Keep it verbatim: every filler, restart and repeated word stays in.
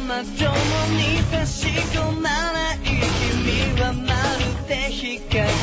まともに差し込まない君はまるで光